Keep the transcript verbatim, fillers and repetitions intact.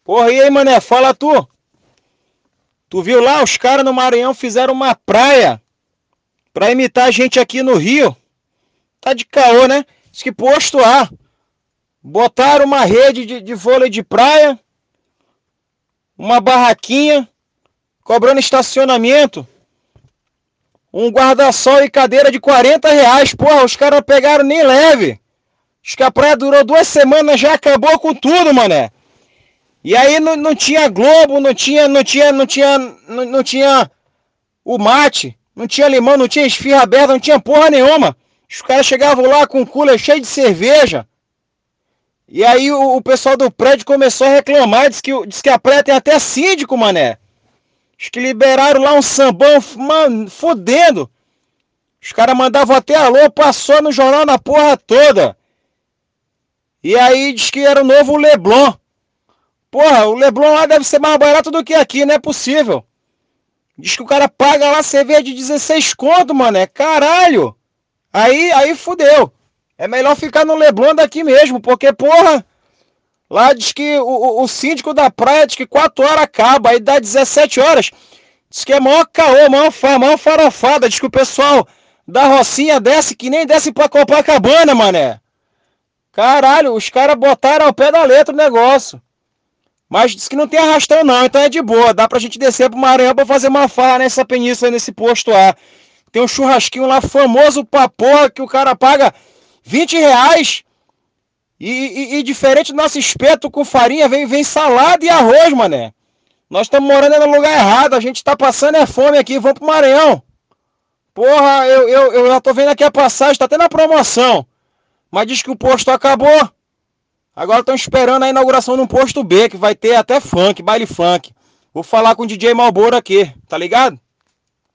Porra, e aí, mané, fala tu. Tu viu lá, os caras no Maranhão fizeram uma praia pra imitar a gente aqui no Rio. Tá de caô, né? Diz que posto A. Botaram uma rede de, de vôlei de praia, uma barraquinha, cobrando estacionamento, um guarda-sol e cadeira de quarenta reais. Porra, os caras pegaram nem leve. Diz que a praia durou duas semanas, já acabou com tudo, mané. E aí não, não tinha Globo, não tinha, não tinha, não tinha, não, não tinha o mate, não tinha limão, não tinha esfirra aberta, não tinha porra nenhuma. Os caras chegavam lá com um cooler cheio de cerveja. E aí o, o pessoal do prédio começou a reclamar, disse que, disse que a praia tem até síndico, mané. Diz que liberaram lá um sambão, mano, fodendo. Os caras mandavam até alô, passou no jornal na porra toda. E aí diz que era o novo Leblon. Porra, o Leblon lá deve ser mais barato do que aqui, não é possível. Diz que o cara paga lá cerveja de dezesseis conto, mané. Caralho. Aí, aí fudeu. É melhor ficar no Leblon daqui mesmo, porque, porra, lá diz que o, o, o síndico da praia diz que quatro horas acaba, aí dá dezessete horas. Diz que é maior caô, maior, maior farofada. Diz que o pessoal da Rocinha desce que nem desce pra Copacabana, mané. Caralho, os caras botaram ao pé da letra o negócio. Mas diz que não tem arrastão não, então é de boa. Dá pra gente descer pro Maranhão pra fazer uma farra nessa península, nesse posto A. Tem um churrasquinho lá famoso pra porra que o cara paga vinte reais. E, e, e diferente do nosso espeto com farinha, vem, vem salada e arroz, mané. Nós estamos morando no lugar errado, a gente tá passando é fome aqui, vamos pro Maranhão. Porra, eu, eu, eu já tô vendo aqui a passagem, tá até na promoção. Mas diz que o posto acabou. Agora estão esperando a inauguração de um posto B, que vai ter até funk, baile funk. Vou falar com o D J Malboro aqui, tá ligado?